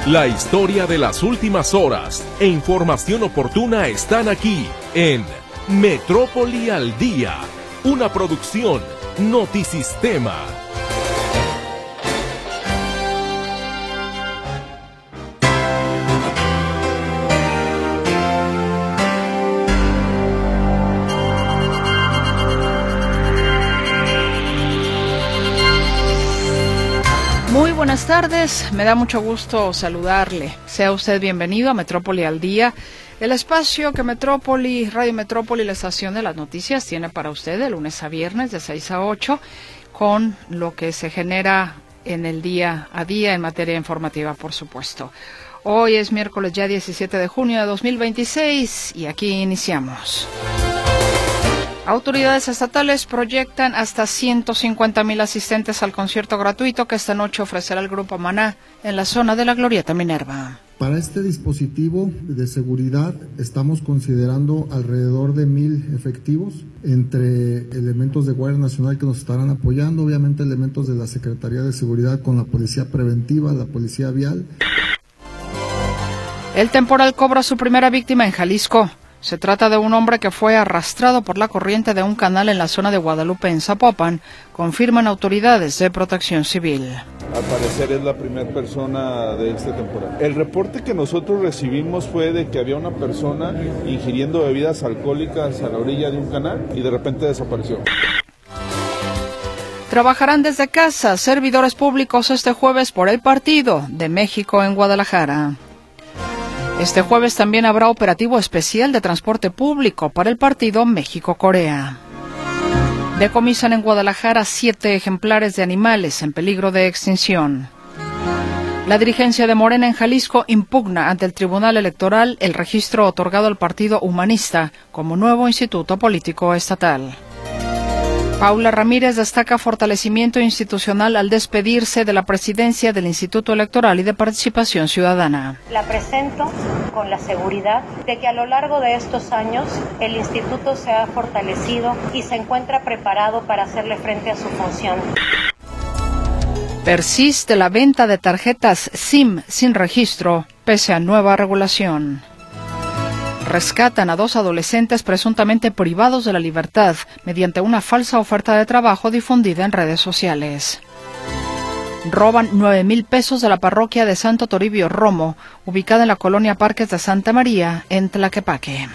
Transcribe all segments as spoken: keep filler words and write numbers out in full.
La historia de las últimas horas e información oportuna están aquí en Metrópoli al Día, una producción Notisistema. Muy buenas tardes, me da mucho gusto saludarle. Sea usted bienvenido a Metrópoli al Día, el espacio que Metrópoli, Radio Metrópoli, la estación de las noticias, tiene para usted de lunes a viernes de seis a ocho, con lo que se genera en el día a día en materia informativa, por supuesto. Hoy es miércoles ya diecisiete de junio de dos mil veintiséis y aquí iniciamos. Autoridades estatales proyectan hasta ciento cincuenta mil asistentes al concierto gratuito que esta noche ofrecerá el Grupo Maná en la zona de la Glorieta Minerva. Para este dispositivo de seguridad estamos considerando alrededor de mil efectivos, entre elementos de Guardia Nacional que nos estarán apoyando, obviamente elementos de la Secretaría de Seguridad con la Policía Preventiva, la Policía Vial. El temporal cobra su primera víctima en Jalisco. Se trata de un hombre que fue arrastrado por la corriente de un canal en la zona de Guadalupe, en Zapopan, confirman autoridades de Protección Civil. Al parecer es la primera persona de este temporal. El reporte que nosotros recibimos fue de que había una persona ingiriendo bebidas alcohólicas a la orilla de un canal y de repente desapareció. Trabajarán desde casa servidores públicos este jueves por el partido de México en Guadalajara. Este jueves también habrá operativo especial de transporte público para el partido México-Corea. Decomisan en Guadalajara siete ejemplares de animales en peligro de extinción. La dirigencia de Morena en Jalisco impugna ante el Tribunal Electoral el registro otorgado al Partido Humanista como nuevo instituto político estatal. Paula Ramírez destaca fortalecimiento institucional al despedirse de la presidencia del Instituto Electoral y de Participación Ciudadana. La presento con la seguridad de que a lo largo de estos años el instituto se ha fortalecido y se encuentra preparado para hacerle frente a su función. Persiste la venta de tarjetas SIM sin registro pese a nueva regulación. Rescatan a dos adolescentes presuntamente privados de la libertad mediante una falsa oferta de trabajo difundida en redes sociales. Roban nueve mil pesos de la parroquia de Santo Toribio Romo, ubicada en la colonia Parques de Santa María, en Tlaquepaque.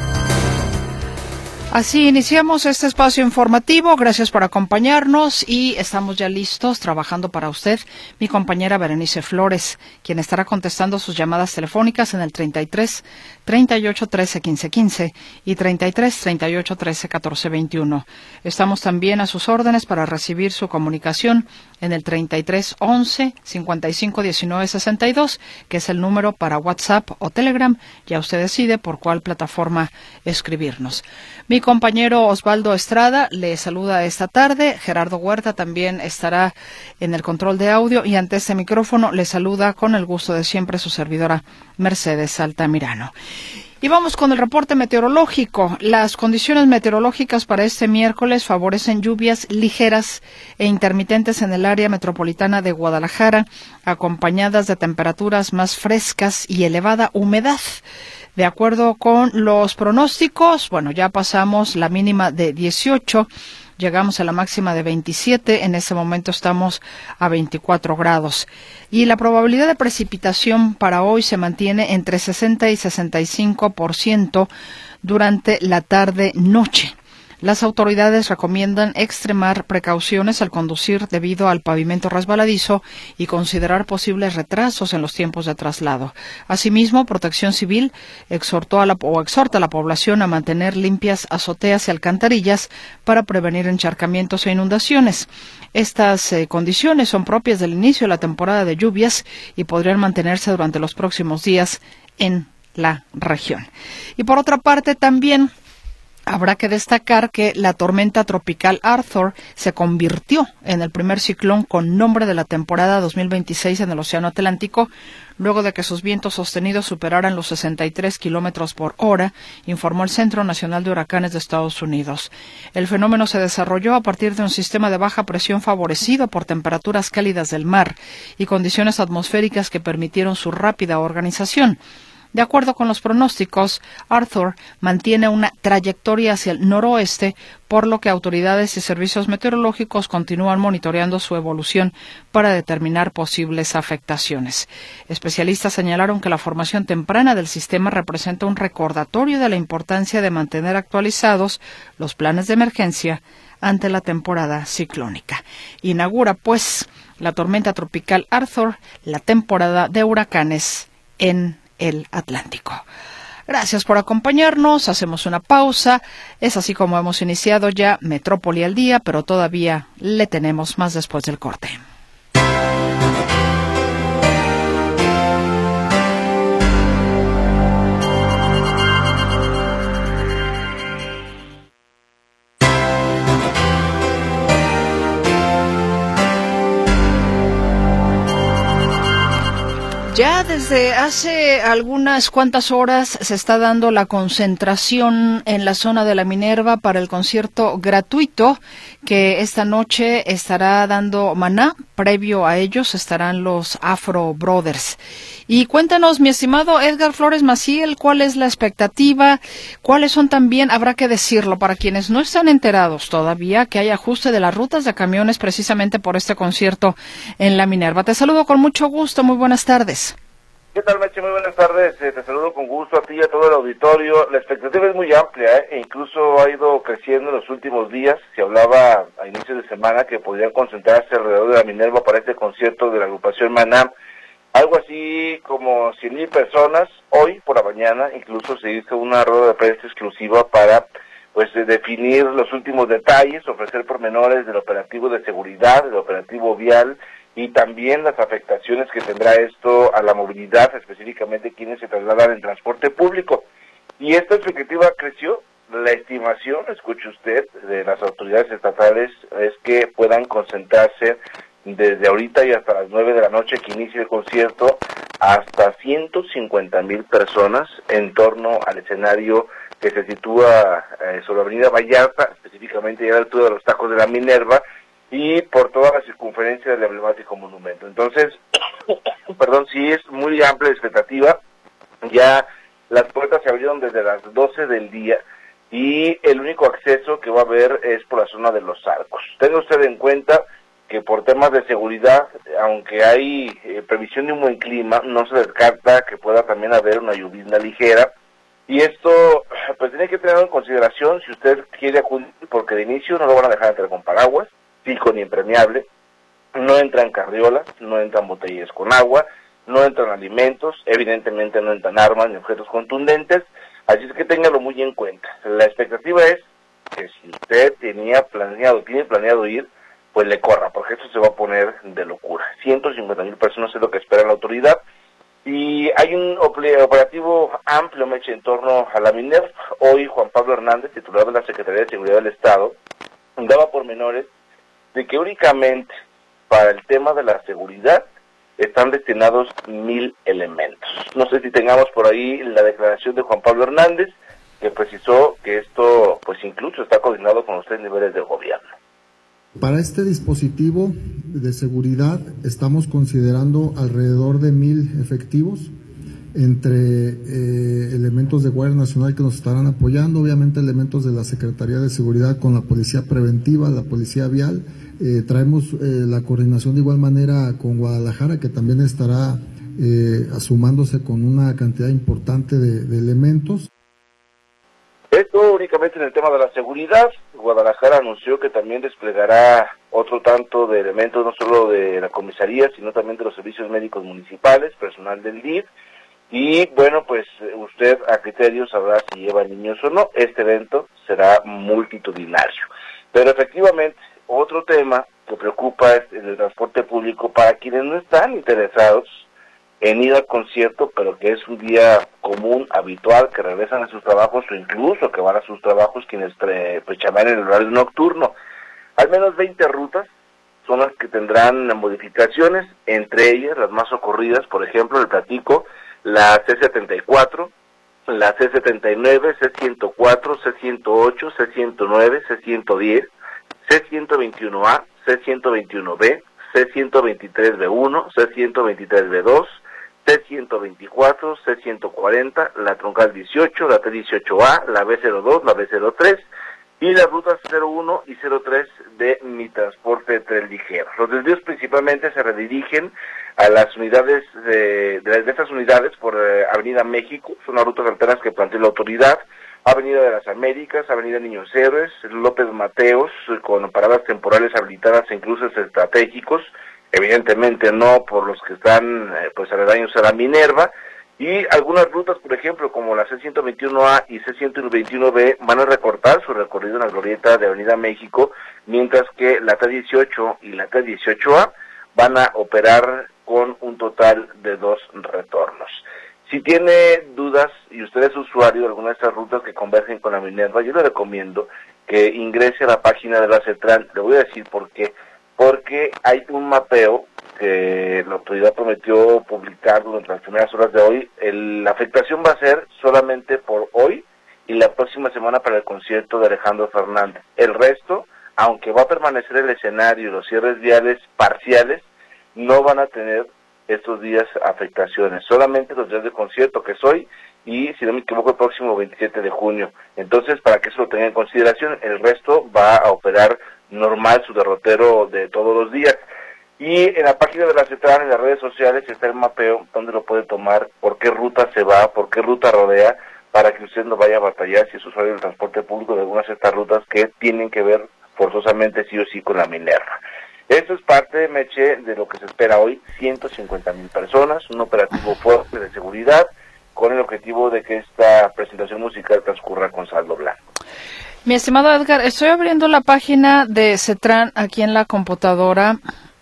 Así iniciamos este espacio informativo. Gracias por acompañarnos y estamos ya listos trabajando para usted. Mi compañera Berenice Flores, quien estará contestando sus llamadas telefónicas en el treinta y tres, treinta y ocho, trece, quince, quince y treinta y tres, treinta y ocho, trece, catorce, veintiuno. Estamos también a sus órdenes para recibir su comunicación en el treinta y tres, once, cincuenta y cinco, diecinueve, sesenta y dos, que es el número para WhatsApp o Telegram. Ya usted decide por cuál plataforma escribirnos. Mi compañero Osvaldo Estrada le saluda esta tarde. Gerardo Huerta también estará en el control de audio y ante este micrófono le saluda con el gusto de siempre su servidora Mercedes Altamirano. Y vamos con el reporte meteorológico. Las condiciones meteorológicas para este miércoles favorecen lluvias ligeras e intermitentes en el área metropolitana de Guadalajara, acompañadas de temperaturas más frescas y elevada humedad. De acuerdo con los pronósticos, bueno, ya pasamos la mínima de dieciocho, llegamos a la máxima de veintisiete, en este momento estamos a veinticuatro grados. Y la probabilidad de precipitación para hoy se mantiene entre sesenta y sesenta y cinco por ciento durante la tarde-noche. Las autoridades recomiendan extremar precauciones al conducir debido al pavimento resbaladizo y considerar posibles retrasos en los tiempos de traslado. Asimismo, Protección Civil exhortó a la, o exhorta a la población a mantener limpias azoteas y alcantarillas para prevenir encharcamientos e inundaciones. Estas eh, condiciones son propias del inicio de la temporada de lluvias y podrían mantenerse durante los próximos días en la región. Y por otra parte, también Habrá que destacar que la tormenta tropical Arthur se convirtió en el primer ciclón con nombre de la temporada dos mil veintiséis en el Océano Atlántico, luego de que sus vientos sostenidos superaran los sesenta y tres kilómetros por hora, informó el Centro Nacional de Huracanes de Estados Unidos. El fenómeno se desarrolló a partir de un sistema de baja presión favorecido por temperaturas cálidas del mar y condiciones atmosféricas que permitieron su rápida organización. De acuerdo con los pronósticos, Arthur mantiene una trayectoria hacia el noroeste, por lo que autoridades y servicios meteorológicos continúan monitoreando su evolución para determinar posibles afectaciones. Especialistas señalaron que la formación temprana del sistema representa un recordatorio de la importancia de mantener actualizados los planes de emergencia ante la temporada ciclónica. Inaugura, pues, la tormenta tropical Arthur, la temporada de huracanes en el Atlántico. Gracias por acompañarnos, hacemos una pausa, es así como hemos iniciado ya Metrópoli al Día, pero todavía le tenemos más después del corte. Ya desde hace algunas cuantas horas se está dando la concentración en la zona de la Minerva para el concierto gratuito que esta noche estará dando Maná. Previo a ellos estarán los Afro Brothers. Y cuéntanos, mi estimado Edgar Flores Maciel, ¿cuál es la expectativa? ¿Cuáles son también, habrá que decirlo, para quienes no están enterados todavía, que hay ajuste de las rutas de camiones precisamente por este concierto en la Minerva? Te saludo con mucho gusto, muy buenas tardes. ¿Qué tal, Meche? Muy buenas tardes. Eh, te saludo con gusto a ti y a todo el auditorio. La expectativa es muy amplia, ¿eh? E incluso ha ido creciendo en los últimos días. Se hablaba a inicios de semana que podrían concentrarse alrededor de la Minerva para este concierto de la agrupación Maná. Algo así como cien mil personas. Hoy por la mañana incluso se hizo una rueda de prensa exclusiva para pues de definir los últimos detalles, ofrecer pormenores del operativo de seguridad, del operativo vial, y también las afectaciones que tendrá esto a la movilidad, específicamente quienes se trasladan en transporte público. Y esta expectativa creció. La estimación, escuche usted, de las autoridades estatales es que puedan concentrarse desde ahorita y hasta las nueve de la noche que inicie el concierto hasta ciento cincuenta mil personas en torno al escenario que se sitúa eh, sobre Avenida Vallarta, específicamente a la altura de los Tacos de la Minerva, y por toda la circunferencia del emblemático monumento. Entonces, perdón, sí es muy amplia la expectativa. Ya las puertas se abrieron desde las doce del día y el único acceso que va a haber es por la zona de los Arcos. Tenga usted en cuenta que por temas de seguridad, aunque hay eh, previsión de un buen clima, no se descarta que pueda también haber una llovizna ligera. Y esto, pues tiene que tenerlo en consideración si usted quiere acudir, porque de inicio no lo van a dejar entrar con paraguas, pico ni impermeable, no entran carriolas, no entran botellas con agua, no entran alimentos, evidentemente no entran armas ni objetos contundentes, así es que téngalo muy en cuenta. La expectativa es que si usted tenía planeado, tiene planeado ir, pues le corra, porque esto se va a poner de locura. ciento cincuenta mil personas es lo que espera la autoridad, y hay un operativo amplio, Meche, en torno a la Minerva. Hoy Juan Pablo Hernández, titular de la Secretaría de Seguridad del Estado, daba pormenores de que únicamente para el tema de la seguridad están destinados mil elementos. No sé si tengamos por ahí la declaración de Juan Pablo Hernández, que precisó que esto pues incluso está coordinado con los tres niveles de gobierno. Para este dispositivo de seguridad estamos considerando alrededor de mil efectivos, entre eh, elementos de Guardia Nacional que nos estarán apoyando, obviamente elementos de la Secretaría de Seguridad con la Policía Preventiva, la Policía Vial. Eh, traemos eh, la coordinación de igual manera con Guadalajara, que también estará eh, sumándose con una cantidad importante de, de elementos. Esto únicamente en el tema de la seguridad. Guadalajara anunció que también desplegará otro tanto de elementos, no solo de la comisaría, sino también de los servicios médicos municipales, personal del D I F. Y bueno, pues usted a criterio sabrá si lleva niños o no. Este evento será multitudinario. Pero efectivamente, otro tema que preocupa es el transporte público para quienes no están interesados en ir al concierto, pero que es un día común, habitual, que regresan a sus trabajos o incluso que van a sus trabajos quienes pues chamean en el horario nocturno. Al menos veinte rutas son las que tendrán modificaciones, entre ellas las más ocurridas, por ejemplo, el platico, la C setenta y cuatro, la C setenta y nueve, C ciento cuatro, C ciento ocho, C ciento nueve, C ciento diez, C ciento veintiuno A, C ciento veintiuno B, C ciento veintitrés B uno, C ciento veintitrés B dos, C ciento veinticuatro, C ciento cuarenta, la troncal dieciocho, la T dieciocho A, la B cero dos, la B cero tres y las rutas cero uno y cero tres de Mi Transporte Tren Ligero. Los desvíos principalmente se redirigen a las unidades de, de, de estas unidades por eh, Avenida México, son las rutas alternas que plantea la autoridad, Avenida de las Américas, Avenida Niños Héroes, López Mateos, con paradas temporales habilitadas e incluso estratégicos, evidentemente no por los que están eh, pues aledaños a la Minerva, y algunas rutas, por ejemplo, como la C ciento veintiuno A y C ciento veintiuno B, van a recortar su recorrido en la glorieta de Avenida México, mientras que la T dieciocho y la T dieciocho A van a operar con un total de dos retornos. Si tiene dudas y usted es usuario de alguna de estas rutas que convergen con la Minerva, yo le recomiendo que ingrese a la página de la CETRAN. Le voy a decir por qué. Porque hay un mapeo que la autoridad prometió publicar durante las primeras horas de hoy. El, la afectación va a ser solamente por hoy y la próxima semana para el concierto de Alejandro Fernández. El resto, aunque va a permanecer el escenario y los cierres viales parciales, no van a tener estos días afectaciones, solamente los días de concierto, que es hoy, y si no me equivoco el próximo veintisiete de junio. Entonces, para que eso lo tengan en consideración, el resto va a operar normal su derrotero de todos los días. Y en la página de la CETRAN, en las redes sociales, está el mapeo donde lo puede tomar, por qué ruta se va, por qué ruta rodea, para que usted no vaya a batallar si es usuario del transporte público de algunas de estas rutas que tienen que ver forzosamente sí o sí con la Minerva. Esto es parte, Meche, de lo que se espera hoy, ciento cincuenta mil personas, un operativo fuerte de seguridad, con el objetivo de que esta presentación musical transcurra con saldo blanco. Mi estimado Edgar, estoy abriendo la página de CETRAN aquí en la computadora,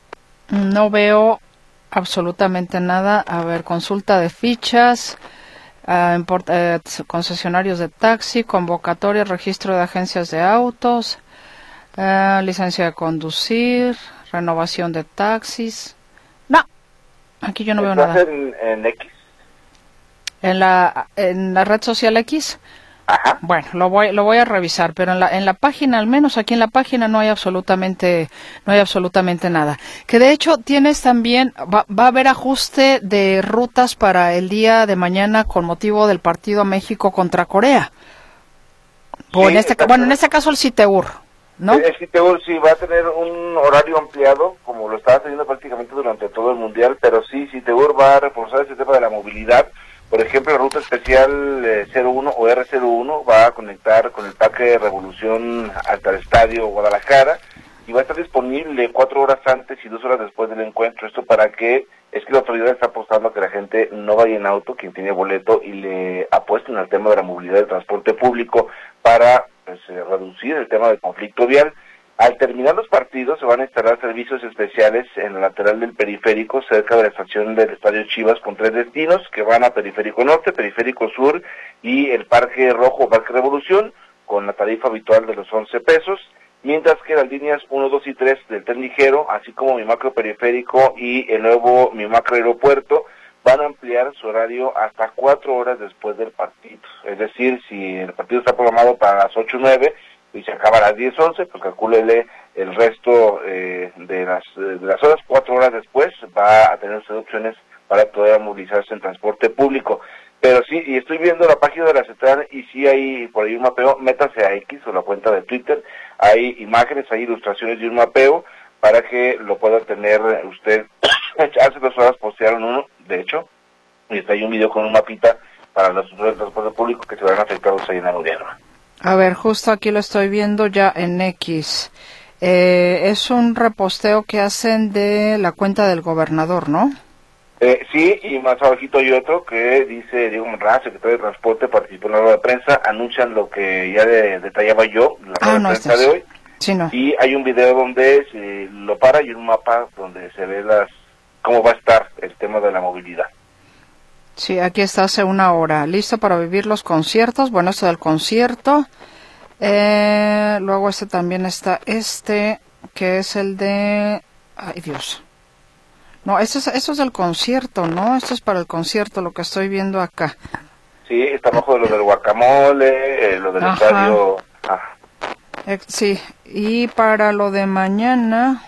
no veo absolutamente nada. A ver, consulta de fichas, uh, import, uh, concesionarios de taxi, convocatoria, registro de agencias de autos, uh, licencia de conducir, renovación de taxis. No, aquí yo no veo nada. En, en X. En la en la red social X. Ajá. Bueno, lo voy lo voy a revisar, pero en la en la página, al menos aquí en la página no hay absolutamente no hay absolutamente nada. Que de hecho tienes también va, va a haber ajuste de rutas para el día de mañana con motivo del partido México contra Corea. O sí, en este bueno, en este caso el CITEUR, ¿no? El CITEUR sí va a tener un horario ampliado, como lo estaba teniendo prácticamente durante todo el mundial, pero sí CITEUR va a reforzar ese tema de la movilidad. Por ejemplo, la ruta especial eh, cero uno o R cero uno va a conectar con el Parque de Revolución hasta el Estadio Guadalajara y va a estar disponible cuatro horas antes y dos horas después del encuentro. Esto para que, es que la autoridad está apostando a que la gente no vaya en auto, quien tiene boleto, y le apuesten al tema de la movilidad del transporte público para pues, eh, reducir el tema del conflicto vial. Al terminar los partidos se van a instalar servicios especiales en la lateral del periférico, cerca de la estación del Estadio Chivas, con tres destinos que van a Periférico Norte, Periférico Sur y el Parque Rojo, Parque Revolución, con la tarifa habitual de los once pesos, mientras que las líneas uno, dos y tres del tren ligero, así como mi macro periférico y el nuevo mi macro aeropuerto, van a ampliar su horario hasta cuatro horas después del partido. Es decir, si el partido está programado para las ocho o nueve, y se acaba a las diez once, pues calcúlele el resto eh, de las de las horas, cuatro horas después va a tener usted opciones para poder movilizarse en transporte público. Pero sí, y estoy viendo la página de la CETRAN y sí hay por ahí un mapeo, métase a X o la cuenta de Twitter, hay imágenes, hay ilustraciones de un mapeo para que lo pueda tener usted. Hace dos horas postearon uno, de hecho, y está ahí un video con un mapita para los usuarios del transporte público que se verán afectados ahí en la Minerva. A ver, justo aquí lo estoy viendo ya en X. Eh, es un reposteo que hacen de la cuenta del gobernador, ¿no? Eh, sí, y más abajito hay otro que dice Diego Monraz, secretario de Transporte, participó en la rueda de prensa, anuncian lo que ya de, detallaba yo, la rueda ah, de no, prensa este de hoy. Sí, no. Y hay un video donde se lo para y un mapa donde se ve las cómo va a estar el tema de la movilidad. Sí, aquí está hace una hora. Listo para vivir los conciertos. Bueno, esto del concierto. Eh, luego este también está este, que es el de... Ay, Dios. No, esto es, esto es del concierto, ¿no? Esto es para el concierto, lo que estoy viendo acá. Sí, está abajo de lo del guacamole, eh, lo del Ajá. estadio... Ah. Eh, sí, y para lo de mañana...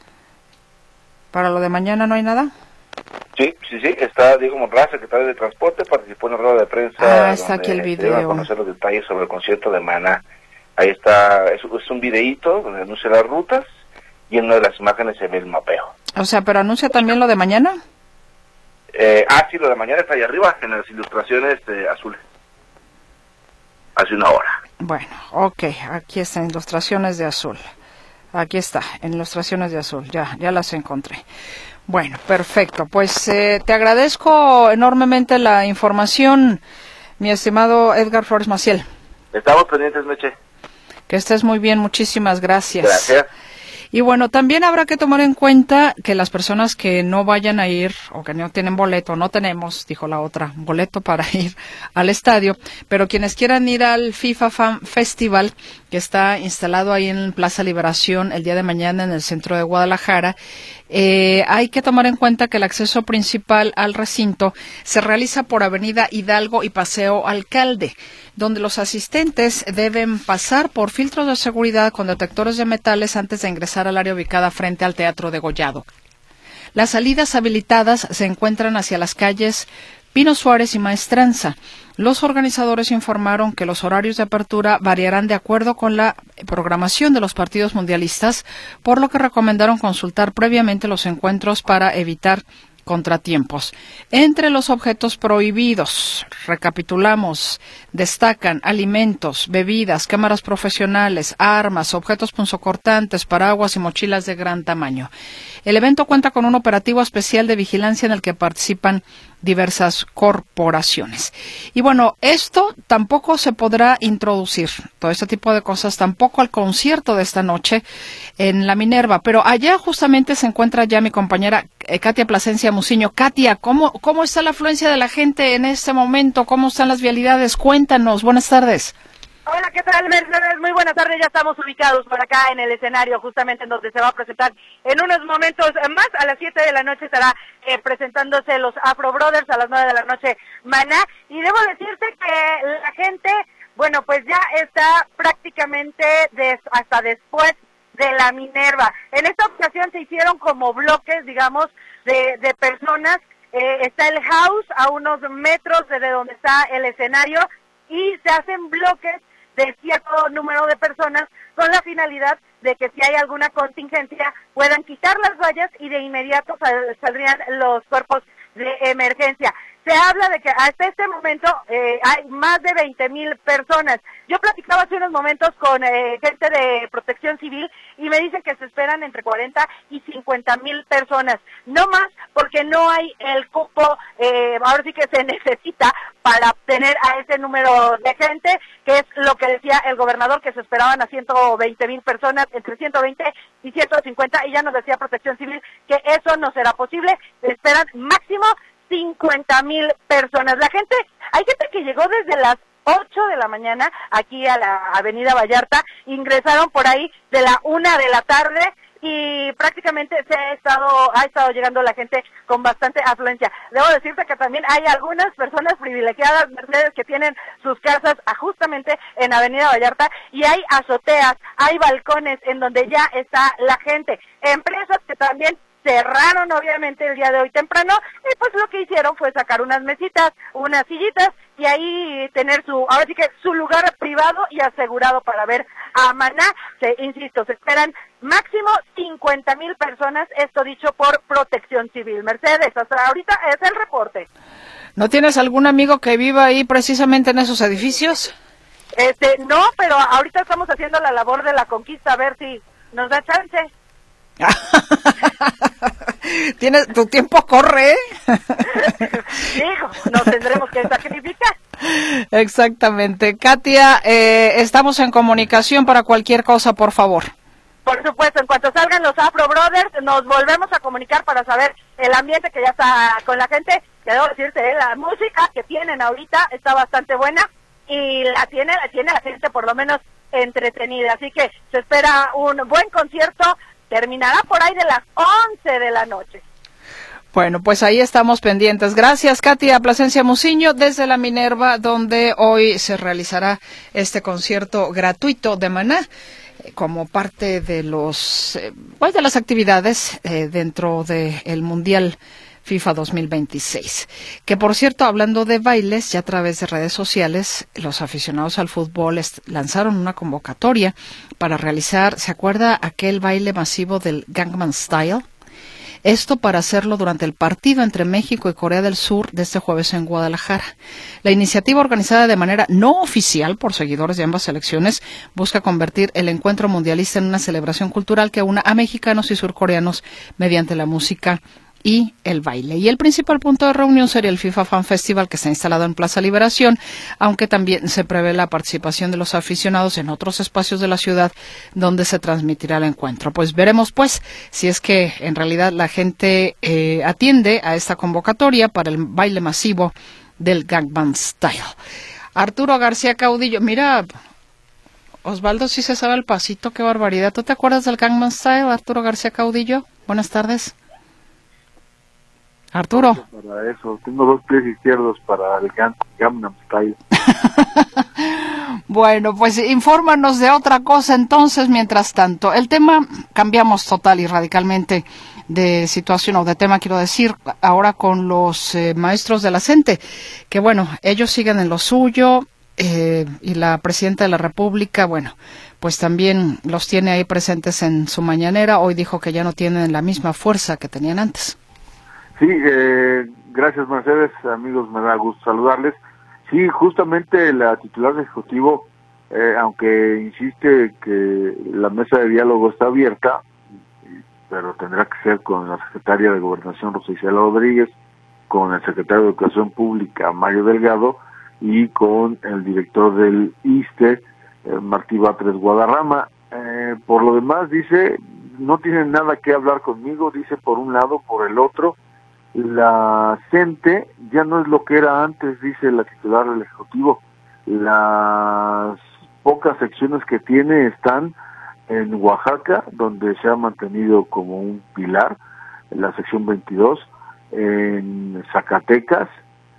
¿Para lo de mañana no hay nada? Sí, sí, sí, está Diego Monraz, secretario de Transporte, participó en la rueda de prensa. Ah, está donde aquí el se dieron a video. conocer los detalles sobre el concierto de Maná. Ahí está, es, es un videíto donde anuncia las rutas y en una de las imágenes se ve el mapeo. O sea, ¿pero anuncia también lo de mañana? Eh, ah, sí, lo de mañana está ahí arriba, en las ilustraciones eh, azules. Hace una hora. Bueno, ok, aquí están ilustraciones de azul. Aquí está, en ilustraciones de azul, ya, ya las encontré. Bueno, perfecto, pues eh, te agradezco enormemente la información, mi estimado Edgar Flores Maciel. Estamos pendientes, Meche. Que estés muy bien, muchísimas gracias. Gracias. Y bueno, también habrá que tomar en cuenta que las personas que no vayan a ir o que no tienen boleto, no tenemos, dijo la otra, boleto para ir al estadio, pero quienes quieran ir al FIFA Fan Festival, que está instalado ahí en Plaza Liberación el día de mañana en el centro de Guadalajara, eh, hay que tomar en cuenta que el acceso principal al recinto se realiza por Avenida Hidalgo y Paseo Alcalde, donde los asistentes deben pasar por filtros de seguridad con detectores de metales antes de ingresar al área ubicada frente al Teatro Degollado. Las salidas habilitadas se encuentran hacia las calles Pino Suárez y Maestranza. Los organizadores informaron que los horarios de apertura variarán de acuerdo con la programación de los partidos mundialistas, por lo que recomendaron consultar previamente los encuentros para evitar contratiempos. Entre los objetos prohibidos, recapitulamos, destacan alimentos, bebidas, cámaras profesionales, armas, objetos punzocortantes, paraguas y mochilas de gran tamaño. El evento cuenta con un operativo especial de vigilancia en el que participan diversas corporaciones. Y bueno, esto tampoco se podrá introducir, todo este tipo de cosas, tampoco al concierto de esta noche en la Minerva, pero allá justamente se encuentra ya mi compañera eh, Katia Plasencia Muciño. Katia, ¿cómo, ¿cómo está la afluencia de la gente en este momento? ¿Cómo están las vialidades? Cuéntanos, buenas tardes. Hola, ¿qué tal, Mercedes? Muy buenas tardes, ya estamos ubicados por acá en el escenario, justamente en donde se va a presentar en unos momentos más. A las siete de la noche estará eh, presentándose los Afro Brothers, a las nueve de la noche Maná, y debo decirte que la gente, bueno, pues ya está prácticamente des, hasta después de la Minerva. En esta ocasión se hicieron como bloques, digamos, de, de personas. Eh, está el house a unos metros de donde está el escenario y se hacen bloques de cierto número de personas con la finalidad de que si hay alguna contingencia puedan quitar las vallas y de inmediato sal, saldrían los cuerpos de emergencia. Se habla de que hasta este momento eh, hay más de veinte mil personas. Yo platicaba hace unos momentos con eh, gente de Protección Civil y me dicen que se esperan entre cuarenta y cincuenta mil personas. No más porque no hay el cupo, eh, ahora sí que se necesita para obtener a ese número de gente, que es lo que decía el gobernador, que se esperaban a ciento veinte mil personas, entre ciento veinte y ciento cincuenta, y ya nos decía Protección Civil que eso no será posible. Se esperan máximo cincuenta mil personas. La gente, hay gente que llegó desde las ocho de la mañana aquí a la Avenida Vallarta, ingresaron por ahí de la una de la tarde y prácticamente se ha estado, ha estado llegando la gente con bastante afluencia. Debo decirte que también hay algunas personas privilegiadas, Mercedes, que tienen sus casas justamente en Avenida Vallarta y hay azoteas, hay balcones en donde ya está la gente. Empresas que también cerraron obviamente el día de hoy temprano y pues lo que hicieron fue sacar unas mesitas, unas sillitas y ahí tener su, ahora sí que su lugar privado y asegurado para ver a Maná. Se, insisto, se esperan máximo cincuenta mil personas, esto dicho por Protección Civil. Mercedes, hasta ahorita es el reporte. ¿No tienes algún amigo que viva ahí precisamente en esos edificios? Este, no, pero ahorita estamos haciendo la labor de la conquista, a ver si nos da chance. Tienes, tu tiempo corre, ¿eh? Hijo, nos tendremos que sacrificar. Exactamente. Katia, eh, estamos en comunicación para cualquier cosa, por favor. Por supuesto, en cuanto salgan los Afro Brothers, nos volvemos a comunicar para saber el ambiente que ya está con la gente que debo decirte, la música que tienen ahorita está bastante buena y la tiene, la tiene la gente por lo menos entretenida, así que se espera un buen concierto, terminará por ahí de las once de la noche. Bueno, pues ahí estamos pendientes. Gracias, Katia Plasencia Muciño, desde la Minerva, donde hoy se realizará este concierto gratuito de Maná, eh, como parte de los, eh, pues de las actividades eh, dentro del Mundial FIFA dos mil veintiséis. Que, por cierto, hablando de bailes, ya a través de redes sociales, los aficionados al fútbol lanzaron una convocatoria para realizar, ¿se acuerda aquel baile masivo del Gangnam Style? Esto para hacerlo durante el partido entre México y Corea del Sur de este jueves en Guadalajara. La iniciativa, organizada de manera no oficial por seguidores de ambas selecciones, busca convertir el encuentro mundialista en una celebración cultural que una a mexicanos y surcoreanos mediante la música y el baile. Y el principal punto de reunión sería el FIFA Fan Festival, que está instalado en Plaza Liberación, aunque también se prevé la participación de los aficionados en otros espacios de la ciudad donde se transmitirá el encuentro. Pues veremos pues si es que en realidad la gente eh, atiende a esta convocatoria para el baile masivo del Gangnam Style. Arturo García Caudillo, mira, Osvaldo sí se sabe el pasito, qué barbaridad. ¿Tú te acuerdas del Gangnam Style, Arturo García Caudillo? Buenas tardes. Arturo. Para eso, tengo dos pies izquierdos para el Gangnam Style. Bueno, pues infórmanos de otra cosa entonces, mientras tanto. El tema, cambiamos total y radicalmente de situación, o de tema quiero decir, ahora con los eh, maestros de la CENTE, que bueno, ellos siguen en lo suyo, eh, y la Presidenta de la República, bueno, pues también los tiene ahí presentes en su mañanera. Hoy dijo que ya no tienen la misma fuerza que tenían antes. Sí, eh, gracias Mercedes, amigos, me da gusto saludarles. Sí, justamente la titular del Ejecutivo, eh, aunque insiste que la mesa de diálogo está abierta, pero tendrá que ser con la secretaria de Gobernación, Rosa Isela Rodríguez, con el secretario de Educación Pública, Mario Delgado, y con el director del I S S S T E, eh, Martí Batres Guadarrama. Eh, por lo demás, dice, no tienen nada que hablar conmigo, dice por un lado, por el otro. La CENTE ya no es lo que era antes, dice la titular del Ejecutivo. Las pocas secciones que tiene están en Oaxaca, donde se ha mantenido como un pilar, en la sección veintidós, en Zacatecas,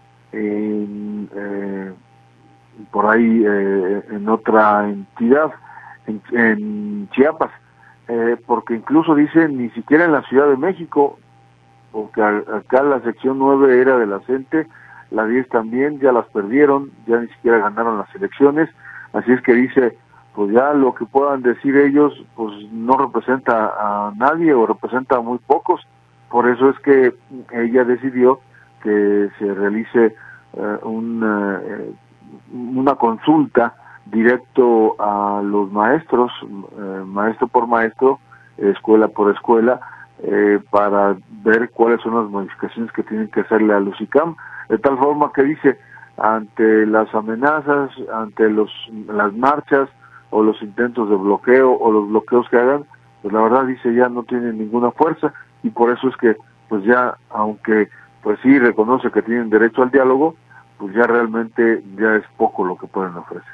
en, eh, por ahí eh, en otra entidad, en, en Chiapas, eh, porque incluso dice ni siquiera en la Ciudad de México, porque acá la sección nueve era de la CENTE, la diez también, ya las perdieron, ya ni siquiera ganaron las elecciones, así es que dice, pues ya lo que puedan decir ellos, pues no representa a nadie o representa a muy pocos, por eso es que ella decidió que se realice eh, una, eh, una consulta directo a los maestros, eh, maestro por maestro, escuela por escuela, Eh, para ver cuáles son las modificaciones que tienen que hacerle a los I C A M, de tal forma que dice, ante las amenazas, ante los las marchas o los intentos de bloqueo o los bloqueos que hagan, pues la verdad dice ya no tienen ninguna fuerza, y por eso es que pues ya, aunque pues sí reconoce que tienen derecho al diálogo, pues ya realmente ya es poco lo que pueden ofrecer.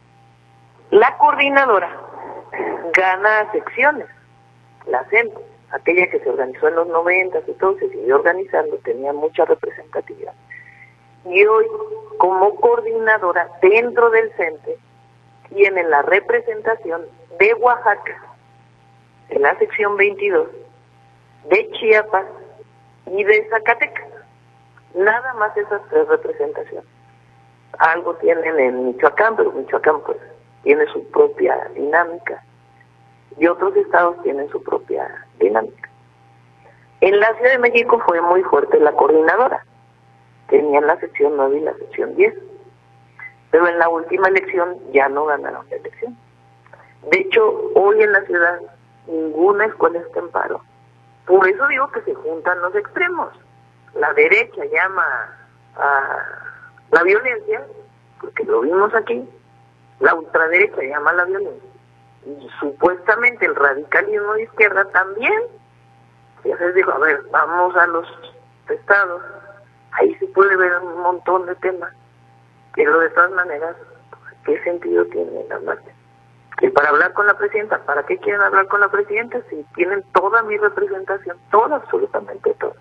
La coordinadora gana secciones, la CENTE, aquella que se organizó en los noventas y todo, se siguió organizando, tenía mucha representatividad. Y hoy, como coordinadora dentro del CENTE, tiene la representación de Oaxaca, de la sección veintidós, de Chiapas y de Zacatecas. Nada más esas tres representaciones. Algo tienen en Michoacán, pero Michoacán pues tiene su propia dinámica. Y otros estados tienen su propia dinámica. En la Ciudad de México fue muy fuerte la coordinadora. Tenían la sección nueve y la sección diez. Pero en la última elección ya no ganaron la elección. De hecho, hoy en la ciudad ninguna escuela está en paro. Por eso digo que se juntan los extremos. La derecha llama a la violencia, porque lo vimos aquí. La ultraderecha llama a la violencia. Y supuestamente el radicalismo de izquierda también. Y se dijo, a ver, vamos a los estados Ahí se puede ver un montón de temas, pero de todas maneras, ¿qué sentido tiene la marcha? Que para hablar con la presidenta, ¿para qué quieren hablar con la presidenta si tienen toda mi representación, toda, absolutamente toda?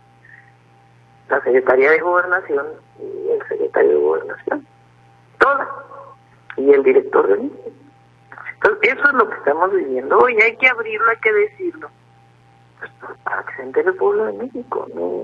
La Secretaría de Gobernación y el secretario de Gobernación, toda, y el director del I N E. Entonces, eso es lo que estamos viviendo hoy, hay que abrirlo, hay que decirlo, pues, para que se entere el pueblo de México, ¿no?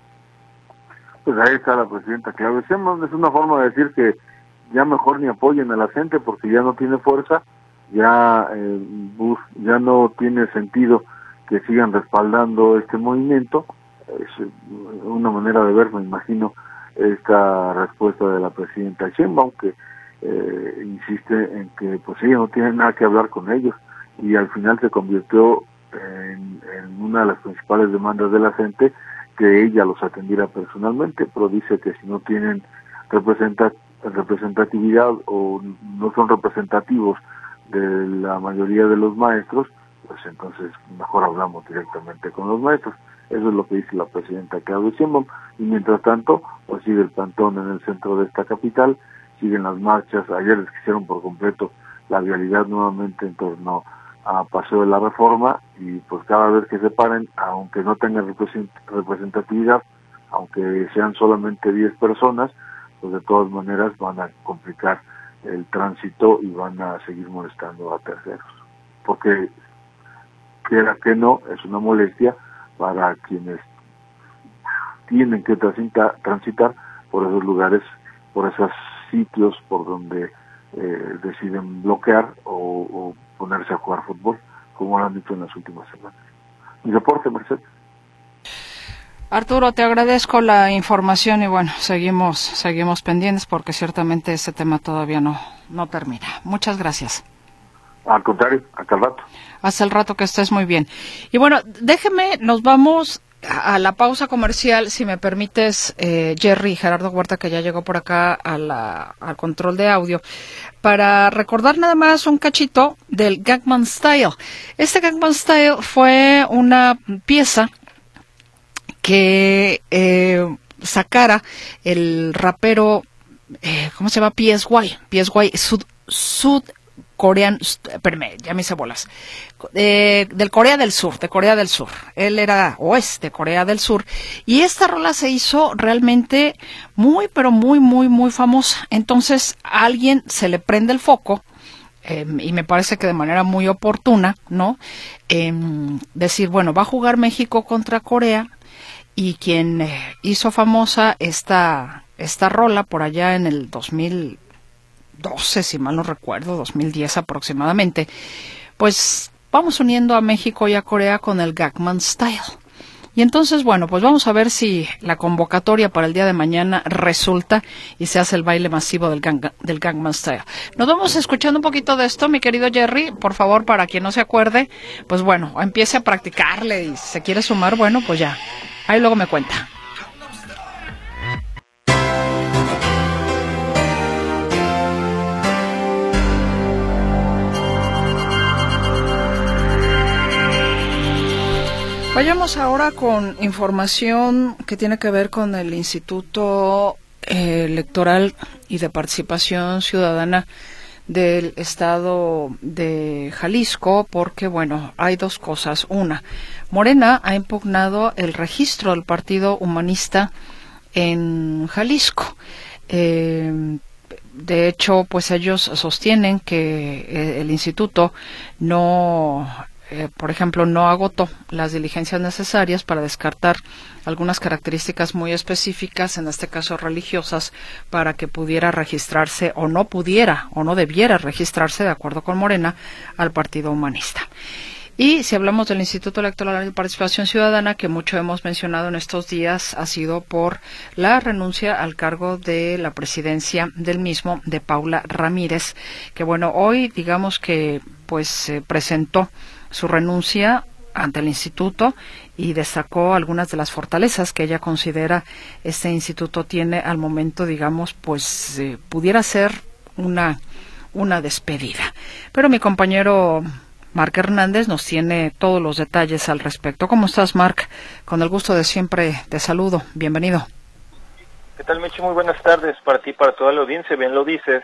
Pues ahí está la presidenta Claudia Sheinbaum. Es una forma de decir que ya mejor ni apoyen a la gente porque ya no tiene fuerza, ya eh, bus, ya no tiene sentido que sigan respaldando este movimiento. Es una manera de ver, me imagino, esta respuesta de la presidenta Sheinbaum, que eh, insiste en que pues ella no tiene nada que hablar con ellos, y al final se convirtió en, en una de las principales demandas de la gente que ella los atendiera personalmente, pero dice que si no tienen representa, representatividad o no son representativos de la mayoría de los maestros, pues entonces mejor hablamos directamente con los maestros. Eso es lo que dice la presidenta Claudia Sheinbaum, y mientras tanto, pues sigue el plantón en el centro de esta capital, siguen las marchas. Ayer les quisieron por completo la vialidad nuevamente en torno a Paseo de la Reforma, y pues cada vez que se paren, aunque no tengan representatividad, aunque sean solamente diez personas, pues de todas maneras van a complicar el tránsito y van a seguir molestando a terceros, porque quiera que no, es una molestia para quienes tienen que transitar, transitar por esos lugares, por esos sitios por donde eh, deciden bloquear o, o ponerse a jugar fútbol, como lo han dicho en las últimas semanas. Mi reporte, Mercedes. Arturo, te agradezco la información y bueno, seguimos seguimos pendientes porque ciertamente este tema todavía no, no termina. Muchas gracias. Al contrario, hasta el rato. Hasta el rato, que estés muy bien. Y bueno, déjeme, nos vamos a la pausa comercial, si me permites, eh, Jerry, Gerardo Huerta, que ya llegó por acá a la, al control de audio, para recordar nada más un cachito del Gangnam Style. Este Gangnam Style fue una pieza que eh, sacara el rapero, eh, ¿cómo se llama? P S Y, P S Y, Sud, Sud Corean, espérame, ya me hice bolas, eh, del Corea del Sur, de Corea del Sur. Él era, o es de Corea del Sur, y esta rola se hizo realmente muy, pero muy, muy, muy famosa. Entonces, a alguien se le prende el foco, eh, y me parece que de manera muy oportuna, ¿no? Eh, decir, bueno, va a jugar México contra Corea, y quien eh, hizo famosa esta, esta rola por allá en el dos mil doce, si mal no recuerdo, dos mil diez aproximadamente, pues vamos uniendo a México y a Corea con el Gangnam Style. Y entonces, bueno, pues vamos a ver si la convocatoria para el día de mañana resulta y se hace el baile masivo del, gang, del Gangnam Style. Nos vamos escuchando un poquito de esto, mi querido Jerry, por favor, para quien no se acuerde, pues bueno, empiece a practicarle, y si se quiere sumar, bueno, pues ya, ahí luego me cuenta. Vayamos ahora con información que tiene que ver con el Instituto eh, Electoral y de Participación Ciudadana del Estado de Jalisco, porque, bueno, hay dos cosas. Una, Morena ha impugnado el registro del Partido Humanista en Jalisco. Eh, de hecho, pues ellos sostienen que eh, el instituto no... Eh, por ejemplo, no agotó las diligencias necesarias para descartar algunas características muy específicas, en este caso religiosas, para que pudiera registrarse o no pudiera o no debiera registrarse, de acuerdo con Morena, al Partido Humanista. Y si hablamos del Instituto Electoral de Participación Ciudadana, que mucho hemos mencionado en estos días, ha sido por la renuncia al cargo de la presidencia del mismo, de Paula Ramírez, que bueno, hoy digamos que pues se presentó su renuncia ante el instituto y destacó algunas de las fortalezas que ella considera este instituto tiene al momento, digamos, pues eh, pudiera ser una, una despedida. Pero mi compañero Marc Hernández nos tiene todos los detalles al respecto. ¿Cómo estás, Marc? Con el gusto de siempre te saludo. Bienvenido. ¿Qué tal, Meche? Muy buenas tardes para ti, para toda la audiencia. Bien lo dices,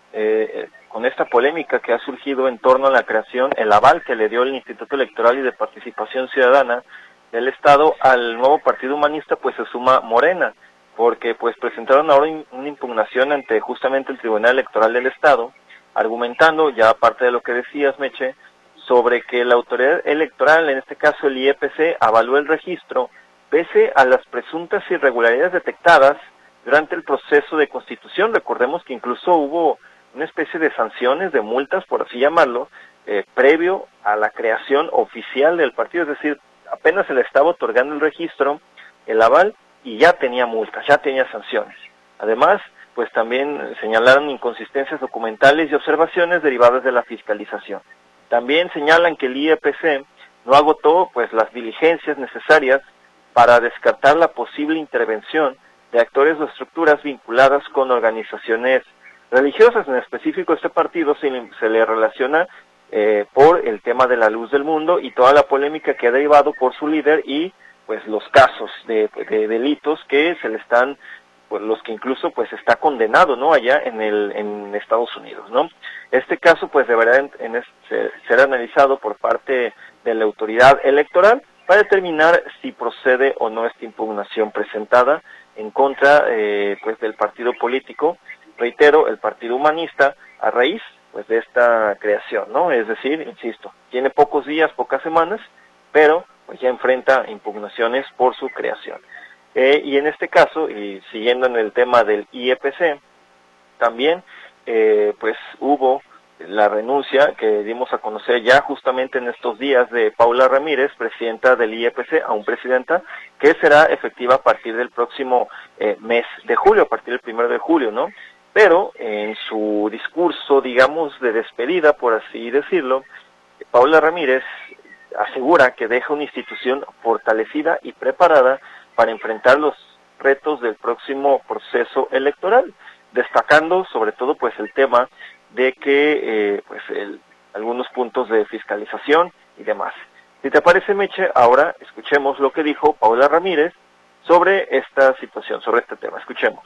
eh, con esta polémica que ha surgido en torno a la creación, el aval que le dio el Instituto Electoral y de Participación Ciudadana del Estado al nuevo Partido Humanista, pues se suma Morena, porque pues presentaron ahora una impugnación ante justamente el Tribunal Electoral del Estado, argumentando, ya aparte de lo que decías, Meche, sobre que la autoridad electoral, en este caso el I E P C, avaló el registro pese a las presuntas irregularidades detectadas durante el proceso de constitución. Recordemos que incluso hubo una especie de sanciones, de multas, por así llamarlo, eh, previo a la creación oficial del partido, es decir, apenas se le estaba otorgando el registro, el aval, y ya tenía multas, ya tenía sanciones. Además, pues también señalaron inconsistencias documentales y observaciones derivadas de la fiscalización. También señalan que el I E P C no agotó pues las diligencias necesarias para descartar la posible intervención de actores o estructuras vinculadas con organizaciones religiosas. En específico, este partido se, se le relaciona eh, por el tema de la Luz del Mundo y toda la polémica que ha derivado por su líder y pues los casos de, de delitos que se le están, pues los que incluso pues está condenado, ¿no?, allá en el en Estados Unidos, ¿no? Este caso pues deberá en, en, ser, ser analizado por parte de la autoridad electoral para determinar si procede o no esta impugnación presentada en contra eh, pues del partido político, reitero, el Partido Humanista, a raíz pues de esta creación, ¿no? Es decir, insisto, tiene pocos días, pocas semanas, pero pues ya enfrenta impugnaciones por su creación. Eh, y en este caso, y siguiendo en el tema del I E P C, también eh, pues hubo la renuncia que dimos a conocer ya justamente en estos días de Paula Ramírez, presidenta del I E P C, aún presidenta, que será efectiva a partir del próximo eh, mes de julio, a partir del primero de julio, ¿no? Pero en su discurso, digamos, de despedida, por así decirlo, Paula Ramírez asegura que deja una institución fortalecida y preparada para enfrentar los retos del próximo proceso electoral, destacando sobre todo pues el tema de que eh, pues el, algunos puntos de fiscalización y demás. Si te parece, Meche, ahora escuchemos lo que dijo Paula Ramírez sobre esta situación, sobre este tema. Escuchemos.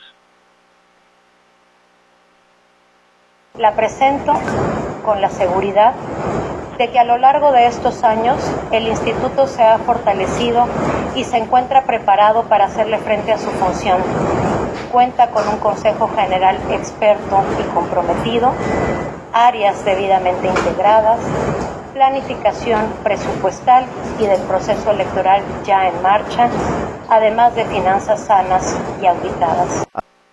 La presento con la seguridad de que a lo largo de estos años el instituto se ha fortalecido y se encuentra preparado para hacerle frente a su función. Cuenta con un Consejo General experto y comprometido, áreas debidamente integradas, planificación presupuestal y del proceso electoral ya en marcha, además de finanzas sanas y auditadas.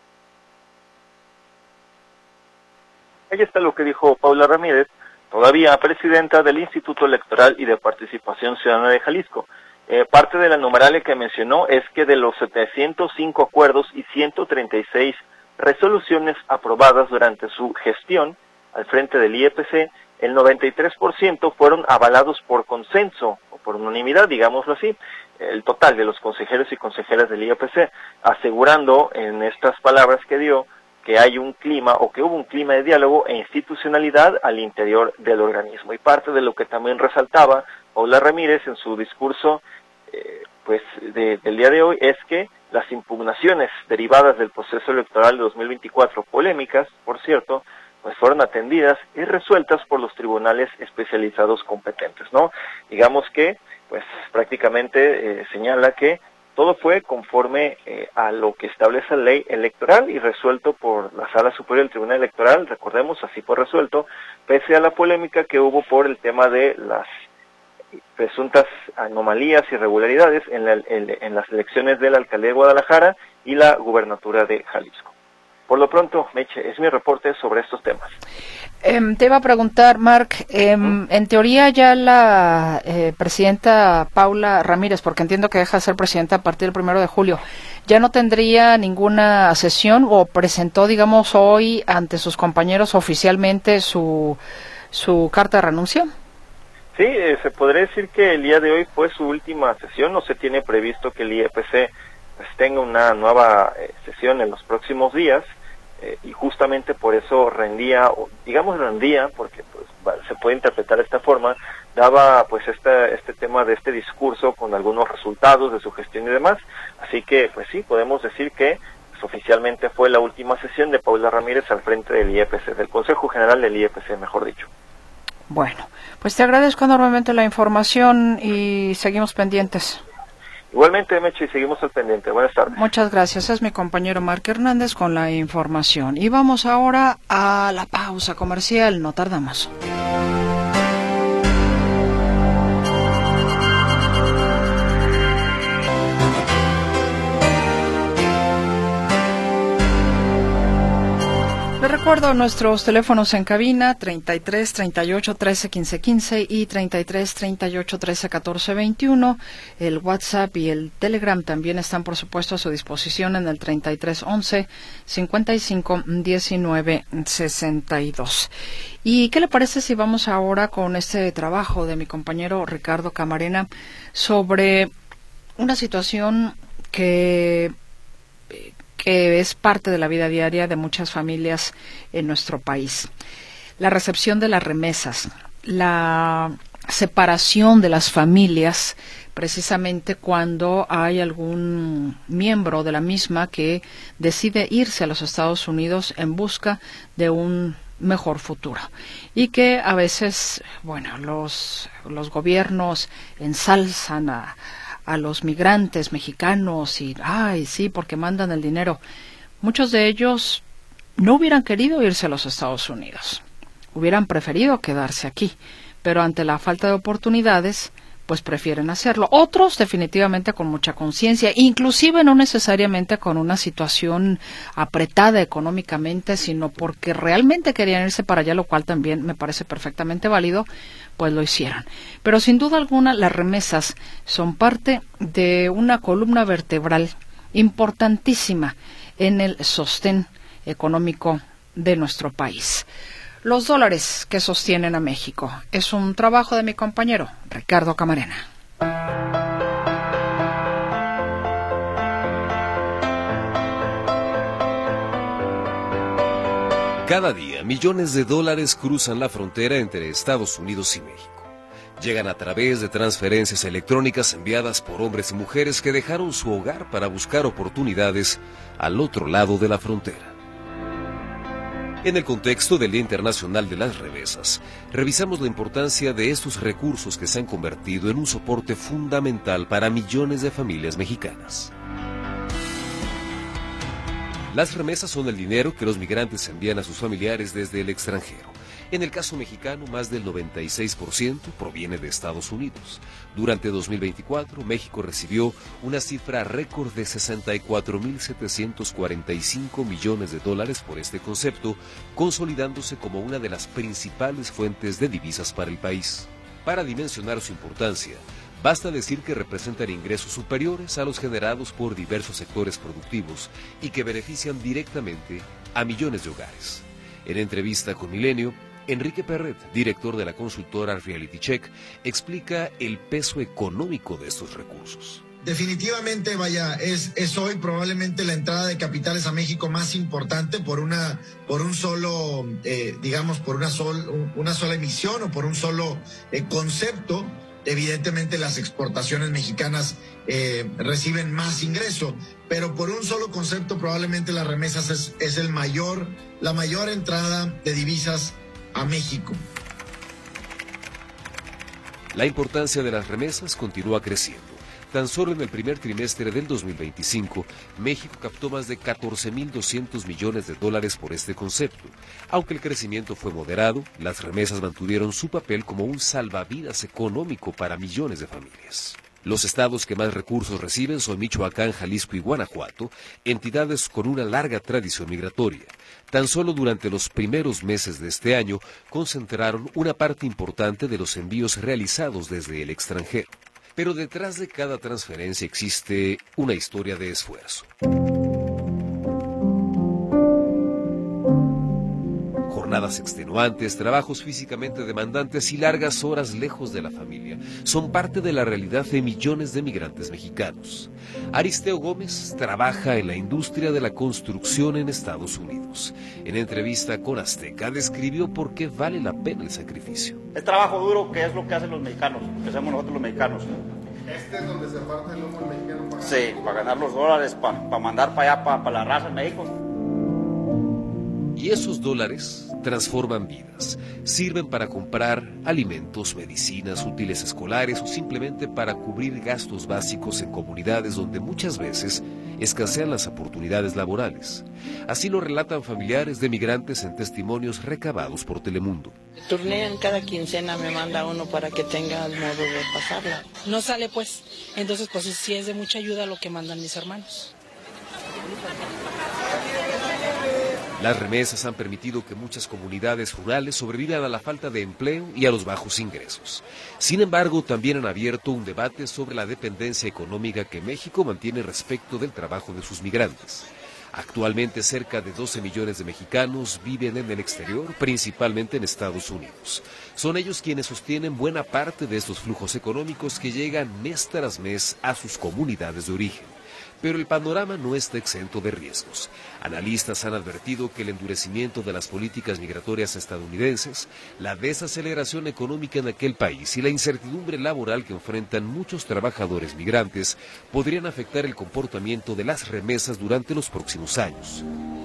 Ahí está lo que dijo Paula Ramírez, todavía presidenta del Instituto Electoral y de Participación Ciudadana de Jalisco. Eh, parte de la numeralia que mencionó es que de los setecientos cinco acuerdos y ciento treinta y seis resoluciones aprobadas durante su gestión al frente del I E P C, el noventa y tres por ciento fueron avalados por consenso o por unanimidad, digámoslo así, el total de los consejeros y consejeras del I E P C, asegurando en estas palabras que dio que hay un clima o que hubo un clima de diálogo e institucionalidad al interior del organismo. Y parte de lo que también resaltaba Paula Ramírez en su discurso eh, pues de, del día de hoy es que las impugnaciones derivadas del proceso electoral de dos mil veinticuatro, polémicas, por cierto, pues fueron atendidas y resueltas por los tribunales especializados competentes, ¿no? Digamos que, pues prácticamente eh, señala que todo fue conforme eh, a lo que establece la ley electoral y resuelto por la Sala Superior del Tribunal Electoral. Recordemos, así fue resuelto, pese a la polémica que hubo por el tema de las presuntas anomalías y irregularidades en, la, en, en las elecciones de la Alcaldía de Guadalajara y la Gubernatura de Jalisco. Por lo pronto, Meche, es mi reporte sobre estos temas. Eh, te iba a preguntar, Marc, eh, ¿Mm? en teoría ya la eh, presidenta Paula Ramírez, porque entiendo que deja de ser presidenta a partir del primero de julio, ¿ya no tendría ninguna sesión o presentó, digamos, hoy ante sus compañeros oficialmente su, su carta de renuncia? Sí, eh, se podría decir que el día de hoy fue su última sesión. No se tiene previsto que el I E P C pues, tenga una nueva eh, sesión en los próximos días. Eh, y justamente por eso rendía, o digamos rendía, porque pues se puede interpretar de esta forma, daba pues este, este tema de este discurso con algunos resultados de su gestión y demás, así que pues sí, podemos decir que pues, oficialmente fue la última sesión de Paula Ramírez al frente del I F C, del Consejo General del I F C, mejor dicho. Bueno, pues te agradezco enormemente la información y seguimos pendientes. Igualmente, Meche, y seguimos al pendiente. Buenas tardes. Muchas gracias. Es mi compañero Marc Hernández con la información. Y vamos ahora a la pausa comercial. No tardamos. Les recuerdo nuestros teléfonos en cabina treinta y tres, treinta y ocho, trece, quince, quince y treinta y tres, treinta y ocho, trece, catorce, veintiuno. El WhatsApp y el Telegram también están, por supuesto, a su disposición en el treinta y tres, once, cincuenta y cinco, diecinueve, sesenta y dos. ¿Y qué le parece si vamos ahora con este trabajo de mi compañero Ricardo Camarena sobre una situación que... que es parte de la vida diaria de muchas familias en nuestro país? La recepción de las remesas, la separación de las familias, precisamente cuando hay algún miembro de la misma que decide irse a los Estados Unidos en busca de un mejor futuro, y que a veces, bueno, los, los gobiernos ensalzan a a los migrantes mexicanos y, ay, sí, porque mandan el dinero. Muchos de ellos no hubieran querido irse a los Estados Unidos, hubieran preferido quedarse aquí, pero ante la falta de oportunidades, pues prefieren hacerlo. Otros definitivamente con mucha conciencia, inclusive no necesariamente con una situación apretada económicamente, sino porque realmente querían irse para allá, lo cual también me parece perfectamente válido, pues lo hicieron. Pero sin duda alguna las remesas son parte de una columna vertebral importantísima en el sostén económico de nuestro país. Los dólares que sostienen a México es un trabajo de mi compañero Ricardo Camarena. Cada día, millones de dólares cruzan la frontera entre Estados Unidos y México. Llegan a través de transferencias electrónicas enviadas por hombres y mujeres que dejaron su hogar para buscar oportunidades al otro lado de la frontera. En el contexto del Día Internacional de las Remesas, revisamos la importancia de estos recursos que se han convertido en un soporte fundamental para millones de familias mexicanas. Las remesas son el dinero que los migrantes envían a sus familiares desde el extranjero. En el caso mexicano, más del noventa y seis por ciento proviene de Estados Unidos. Durante dos mil veinticuatro, México recibió una cifra récord de sesenta y cuatro mil setecientos cuarenta y cinco millones de dólares por este concepto, consolidándose como una de las principales fuentes de divisas para el país. Para dimensionar su importancia, basta decir que representan ingresos superiores a los generados por diversos sectores productivos y que benefician directamente a millones de hogares. En entrevista con Milenio, Enrique Perret, director de la consultora Reality Check, explica el peso económico de estos recursos. Definitivamente, vaya, es, es hoy probablemente la entrada de capitales a México más importante por una, por un solo, eh, digamos, por una, sol, una sola emisión o por un solo eh, concepto. Evidentemente las exportaciones mexicanas eh, reciben más ingreso, pero por un solo concepto probablemente las remesas es, es el mayor, la mayor entrada de divisas a México. La importancia de las remesas continúa creciendo. Tan solo en el primer trimestre del dos mil veinticinco, México captó más de catorce mil doscientos millones de dólares por este concepto. Aunque el crecimiento fue moderado, las remesas mantuvieron su papel como un salvavidas económico para millones de familias. Los estados que más recursos reciben son Michoacán, Jalisco y Guanajuato, entidades con una larga tradición migratoria. Tan solo durante los primeros meses de este año concentraron una parte importante de los envíos realizados desde el extranjero. Pero detrás de cada transferencia existe una historia de esfuerzo. Jornadas extenuantes, trabajos físicamente demandantes y largas horas lejos de la familia son parte de la realidad de millones de migrantes mexicanos. Aristeo Gómez trabaja en la industria de la construcción en Estados Unidos. En entrevista con Azteca describió por qué vale la pena el sacrificio. Es trabajo duro, que es lo que hacen los mexicanos, que hacemos nosotros los mexicanos. ¿Este es donde se parte el lomo el mexicano para Sí, para ganar los dólares, para pa mandar para allá, para pa la raza en México. Y esos dólares transforman vidas, sirven para comprar alimentos, medicinas, útiles escolares o simplemente para cubrir gastos básicos en comunidades donde muchas veces escasean las oportunidades laborales. Así lo relatan familiares de migrantes en testimonios recabados por Telemundo. Turnean cada quincena, me manda uno para que tenga el modo de pasarla. No sale pues, entonces pues sí es de mucha ayuda lo que mandan mis hermanos. Las remesas han permitido que muchas comunidades rurales sobrevivan a la falta de empleo y a los bajos ingresos. Sin embargo, también han abierto un debate sobre la dependencia económica que México mantiene respecto del trabajo de sus migrantes. Actualmente cerca de doce millones de mexicanos viven en el exterior, principalmente en Estados Unidos. Son ellos quienes sostienen buena parte de estos flujos económicos que llegan mes tras mes a sus comunidades de origen. Pero el panorama no está exento de riesgos. Analistas han advertido que el endurecimiento de las políticas migratorias estadounidenses, la desaceleración económica en aquel país y la incertidumbre laboral que enfrentan muchos trabajadores migrantes podrían afectar el comportamiento de las remesas durante los próximos años.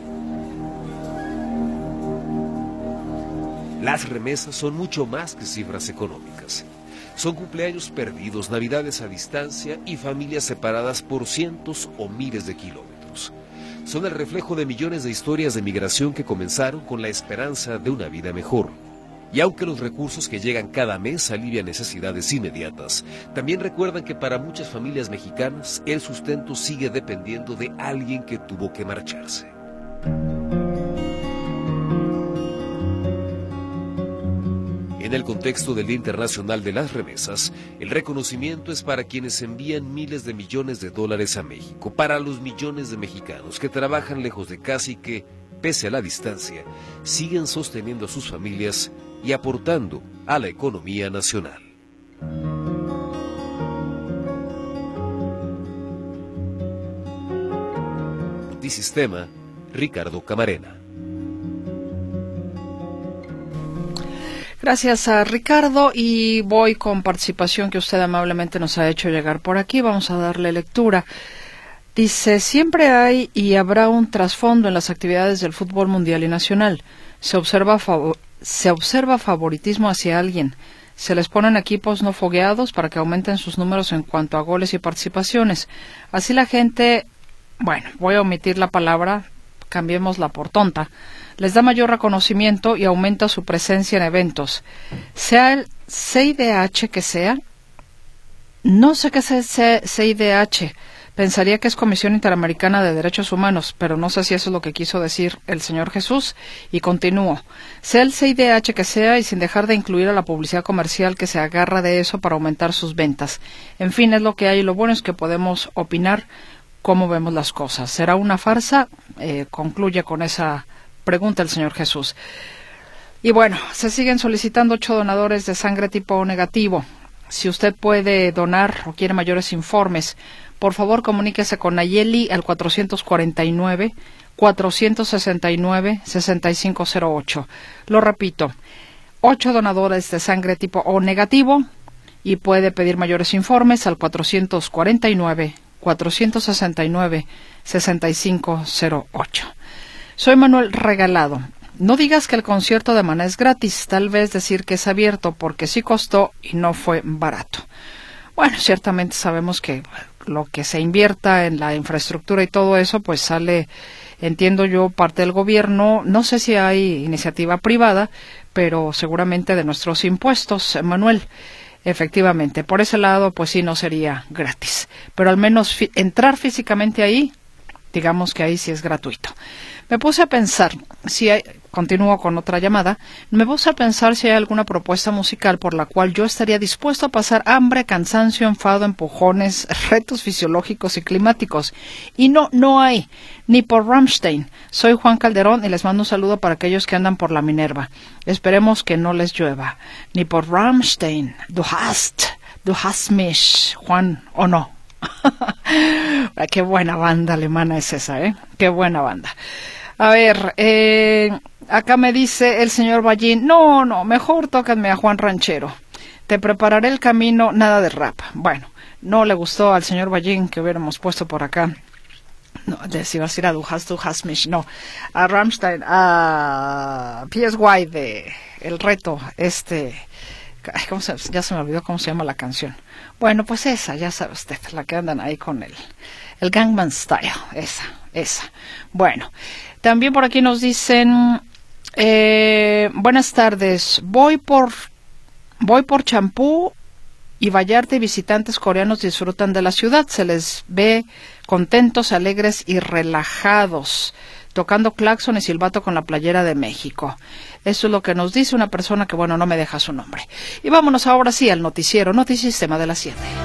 Las remesas son mucho más que cifras económicas. Son cumpleaños perdidos, navidades a distancia y familias separadas por cientos o miles de kilómetros. Son el reflejo de millones de historias de migración que comenzaron con la esperanza de una vida mejor. Y aunque los recursos que llegan cada mes alivian necesidades inmediatas, también recuerdan que para muchas familias mexicanas el sustento sigue dependiendo de alguien que tuvo que marcharse. En el contexto del Día Internacional de las Remesas, el reconocimiento es para quienes envían miles de millones de dólares a México, para los millones de mexicanos que trabajan lejos de casa y que, pese a la distancia, siguen sosteniendo a sus familias y aportando a la economía nacional. Notisistema, Ricardo Camarena. Gracias a Ricardo y voy con participación que usted amablemente nos ha hecho llegar por aquí. Vamos a darle lectura. Dice, siempre hay y habrá un trasfondo en las actividades del fútbol mundial y nacional. Se observa, fav- se observa favoritismo hacia alguien. Se les ponen equipos no fogueados para que aumenten sus números en cuanto a goles y participaciones. Así la gente, bueno, voy a omitir la palabra, cambiémosla por tonta, les da mayor reconocimiento y aumenta su presencia en eventos. Sea el C I D H que sea, no sé qué es el C I D H, pensaría que es Comisión Interamericana de Derechos Humanos, pero no sé si eso es lo que quiso decir el señor Jesús, y continúo. Sea el C I D H que sea y sin dejar de incluir a la publicidad comercial que se agarra de eso para aumentar sus ventas. En fin, es lo que hay y lo bueno es que podemos opinar cómo vemos las cosas. ¿Será una farsa? Eh, concluye con esa pregunta el señor Jesús. Y bueno, se siguen solicitando ocho donadores de sangre tipo O negativo. Si usted puede donar o quiere mayores informes, por favor comuníquese con Nayeli al cuatrocientos cuarenta y nueve, cuatrocientos sesenta y nueve, sesenta y cinco cero ocho. Lo repito, ocho donadores de sangre tipo O negativo y puede pedir mayores informes al cuatrocientos cuarenta y nueve, cuatrocientos sesenta y nueve, sesenta y cinco cero ocho. Soy Manuel Regalado. No digas que el concierto de Maná es gratis, tal vez decir que es abierto, porque sí costó y no fue barato. Bueno, ciertamente sabemos que lo que se invierta en la infraestructura y todo eso, pues sale, entiendo yo, parte del gobierno. No sé si hay iniciativa privada, pero seguramente de nuestros impuestos, Manuel. Efectivamente, por ese lado, pues sí, no sería gratis. Pero al menos fi- entrar físicamente ahí, digamos que ahí sí es gratuito. Me puse a pensar, si hay, continúo con otra llamada, me puse a pensar si hay alguna propuesta musical por la cual yo estaría dispuesto a pasar hambre, cansancio, enfado, empujones, retos fisiológicos y climáticos. Y no, no hay, ni por Rammstein. Soy Juan Calderón y les mando un saludo para aquellos que andan por la Minerva. Esperemos que no les llueva. Ni por Rammstein. Du hast, du hast mich, Juan, ¿o no? Qué buena banda alemana es esa, ¿eh? Qué buena banda. A ver, eh, acá me dice el señor Ballín, no, no, mejor tócanme a Juan Ranchero. Te prepararé el camino, nada de rap. Bueno, no le gustó al señor Ballín que hubiéramos puesto por acá. No, les iba a decir a Du hast, du hast mich, no, a Rammstein, a P S Y de El Reto, este, ¿cómo se, ya se me olvidó cómo se llama la canción. Bueno, pues esa, ya sabe usted, la que andan ahí con el, el Gangnam Style, esa, esa. Bueno, también por aquí nos dicen, eh, buenas tardes, voy por, voy por champú y Vallarta y visitantes coreanos disfrutan de la ciudad, se les ve contentos, alegres y relajados, tocando claxon y silbato con la playera de México. Eso es lo que nos dice una persona que, bueno, no me deja su nombre. Y vámonos ahora sí al noticiero, Notisistema de las siete.